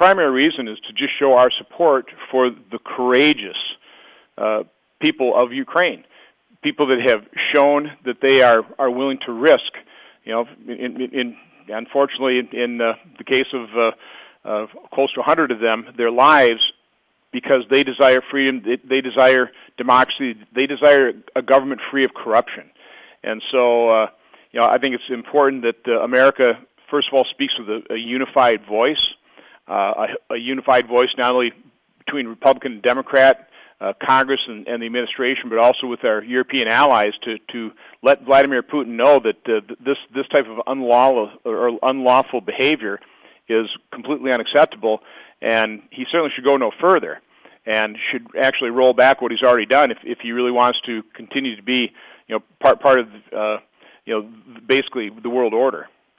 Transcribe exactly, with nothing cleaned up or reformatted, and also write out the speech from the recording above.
primary reason is to just show our support for the courageous uh, people of Ukraine, people that have shown that they are, are willing to risk. You know, in, in, in unfortunately, in, in uh, the case of uh, uh, close to one hundred of them, their lives, because they desire freedom, they, they desire democracy, they desire a government free of corruption. And so, uh, you know, I think it's important that uh, America, first of all, speaks with a, a unified voice, uh, a, a unified voice not only between Republican and Democrat, uh, Congress and, and the administration, but also with our European allies to, to let Vladimir Putin know that uh, this this type of unlawful or unlawful behavior is completely unacceptable, and he certainly should go no further and should actually roll back what he's already done if, if he really wants to continue to be, you know, part part of uh, you know, basically the world order.